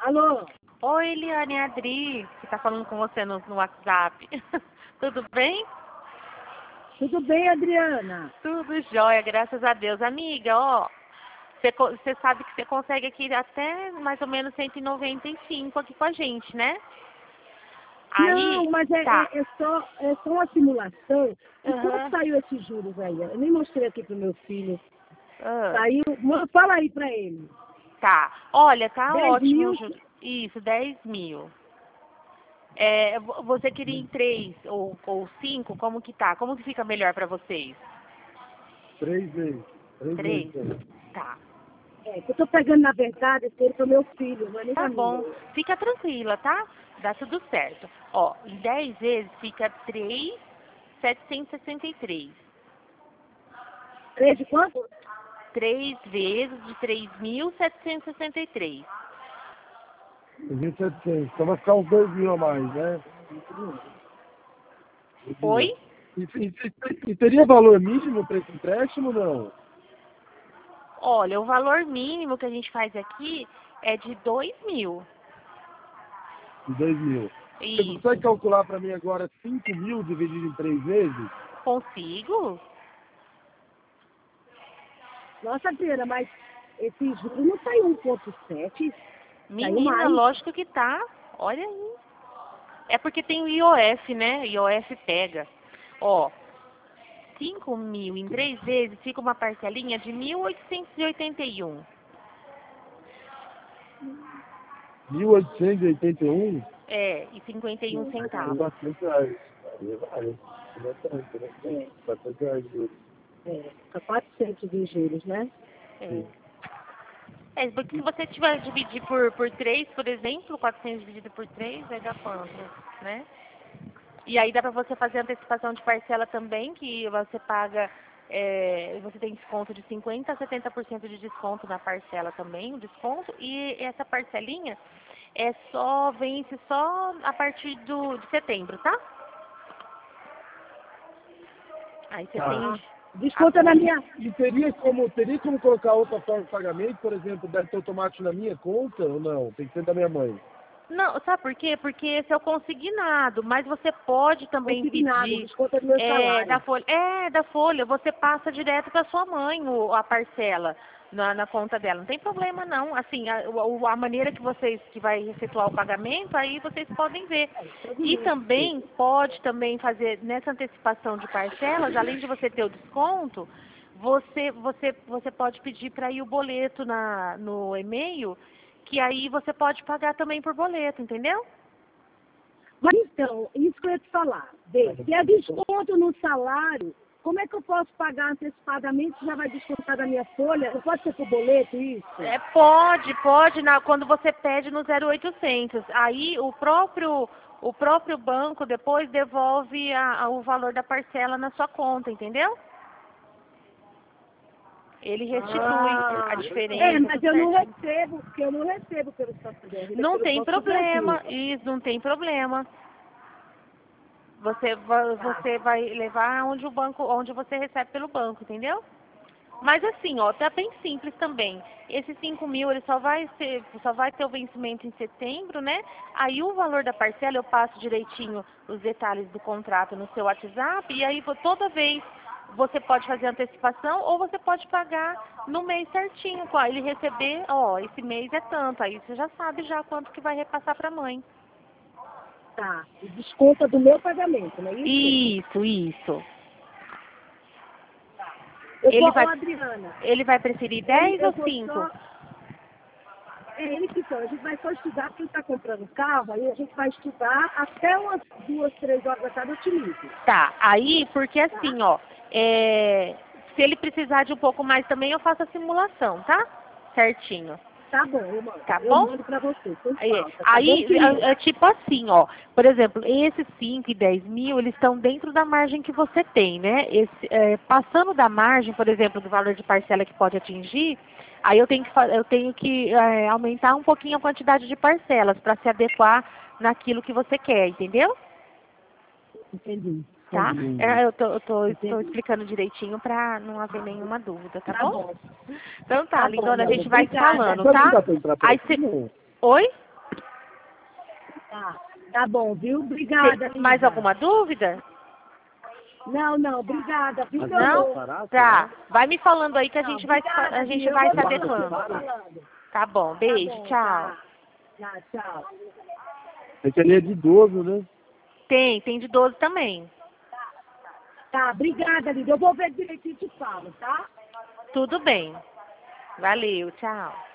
Alô? Oi, Eliane, é a Adri, que tá falando com você no WhatsApp. Tudo bem? Tudo bem, Adriana? Tudo jóia, graças a Deus. Amiga, ó, você sabe que você consegue aqui até mais ou menos 195 aqui com a gente, né? Não, Aí, mas tá. é só uma simulação. E Aham. quanto saiu esses juros aí? Eu nem mostrei aqui pro meu filho. Ah, Saiu. Fala aí pra ele. tá. Olha, tá 10 ótimo. mil. Isso, 10 mil. É, você queria em 3 ou 5? Como que tá? Como que fica melhor pra vocês? 3 vezes. 3 vezes. 3? Tá. Que eu tô pegando, na verdade, esse dinheiro pro meu filho, não é nem Tá pra bom. mim. Fica tranquila, tá? Dá tudo certo. Ó, em 10 vezes fica 3.763. 3 de quanto? 3 vezes de 3.763. 1.700. Então vai ficar uns 2.000 a mais, né? Oi? E teria valor mínimo para esse empréstimo, não? Olha, o valor mínimo que a gente faz aqui é de 2.000. De 2.000. Você Isso. consegue calcular para mim agora 5.000 dividido em 3 vezes? Consigo? Nossa, Adriana, mas esse juro não saiu 1,7? Saiu Menina, mais. lógico que tá. Olha aí. É porque tem o IOF, né? IOF pega. Ó, 5.000 em 3 vezes fica uma parcelinha de 1.881. 1.881? É, e 51 Tem centavos. bastante reais. Aí vale. Bastante, né? Bastante reais. Tá 400 de juros, né? É. É, porque se você tiver dividir por 3, por exemplo, 400 dividido por 3, vai dar quanto, né? E aí dá pra você fazer antecipação de parcela também, que você paga, você tem desconto de 50% a 70% de desconto na parcela também, o desconto, e essa parcelinha vence só a partir de setembro, tá? Aí você tem Desconta na minha. E teria como colocar outra forma de pagamento, por exemplo, débito automático na minha conta ou não? Tem que ser da minha mãe. Não, sabe por quê? Porque esse é o consignado, mas você pode também Consignado, pedir desconta do meu da salário. folha. É, da folha, você passa direto para sua mãe a parcela na conta dela. Não tem problema não. Assim, a maneira que vai efetuar o pagamento, aí vocês podem ver. E também pode também fazer nessa antecipação de parcelas, além de você ter o desconto, você pode pedir para ir o boleto no e-mail, que aí você pode pagar também por boleto, entendeu? Mas então, isso que eu ia te falar. Vê, se é desconto no salário, como é que eu posso pagar antecipadamente se já vai descontar da minha folha? Não pode ser por boleto isso? Pode, quando você pede no 0800. Aí o próprio banco depois devolve o valor da parcela na sua conta, entendeu? Ele restitui a diferença. Mas eu não recebo, porque eu não recebo pelo Santander. Não Pelo tem Banco do Brasil. problema, isso não tem problema. Você vai levar onde você recebe pelo banco, entendeu? Mas assim, ó, tá bem simples também. Esses 5.000, ele só vai ter o vencimento em setembro, né? Aí o valor da parcela, eu passo direitinho os detalhes do contrato no seu WhatsApp, e aí toda vez você pode fazer antecipação ou você pode pagar no mês certinho. Quando ele receber, ó, esse mês é tanto, aí você já sabe já quanto que vai repassar pra mãe. Tá, e desconta do meu pagamento, não é isso? Isso. Adriana, Ele vai preferir 10 ou 5? Ele que só, a gente vai só estudar, porque ele está comprando carro, aí a gente vai estudar até umas 2, 3 horas da tarde eu te ligo. Tá, aí, porque assim, ó, se ele precisar de um pouco mais também, eu faço a simulação, tá? Certinho. Tá bom, eu mando. Tá Eu bom? mando pra você. Aí é tipo assim, ó, por exemplo, esses 5 e 10 mil, eles estão dentro da margem que você tem, né? Passando da margem, por exemplo, do valor de parcela que pode atingir, aí eu tenho que aumentar um pouquinho a quantidade de parcelas para se adequar naquilo que você quer, entendeu? Entendi. Tá? Eu tô explicando direitinho para não haver nenhuma dúvida, tá bom? Então tá, lindona, a gente vai se falando, tá? Aí você... Oi? Tá bom, viu? Obrigada. Tem mais Lívia. alguma dúvida? Não, obrigada. Viu, meu Não? amor? Tá. Vai me falando aí que a gente vai Obrigada, se eu vou adequando. falando. Tá bom, beijo, bom, tchau. Tchau. É que ali é de idoso, né? Tem de 12 também. Tá, obrigada, Lívia. Eu vou ver direitinho e te falo, tá? Tudo bem. Valeu, tchau.